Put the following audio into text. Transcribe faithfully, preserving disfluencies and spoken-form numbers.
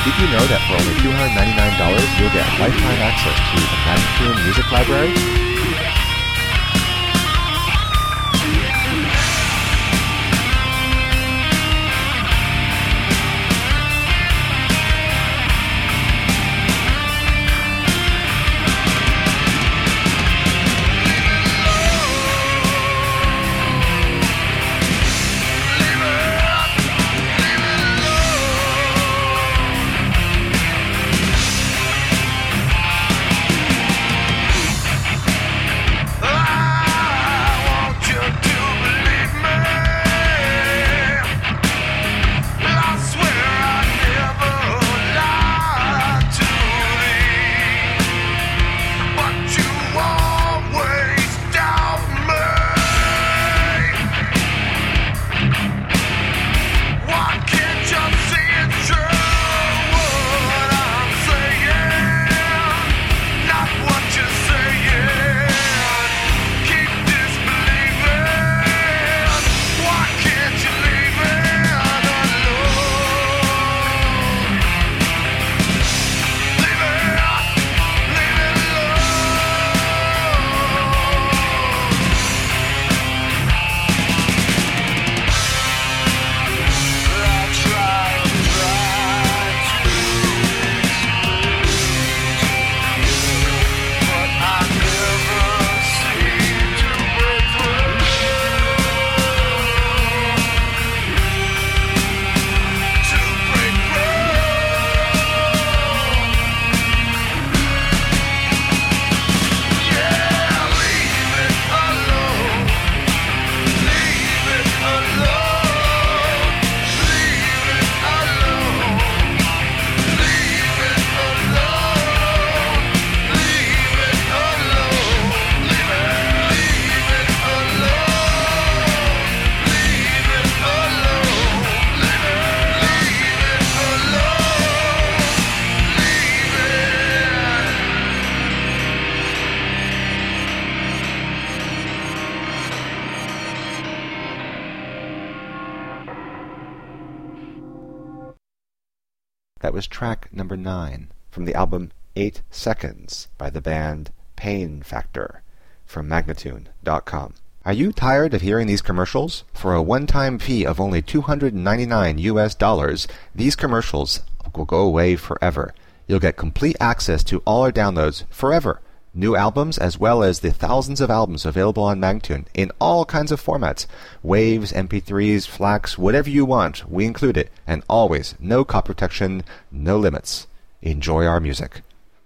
Did you know that for only two hundred ninety-nine dollars you'll get lifetime access to the Magnatune Music Library? That was track number nine from the album Eight Seconds by the band Pain Factor from Magnatune dot com. Are you tired of hearing these commercials? For a one-time fee of only two hundred ninety-nine U S dollars, these commercials will go away forever. You'll get complete access to all our downloads forever. New albums as well as the thousands of albums available on Magnatune in all kinds of formats. Waves, M P threes, FLACs, whatever you want, we include it. And always, no copy protection, no limits. Enjoy our music.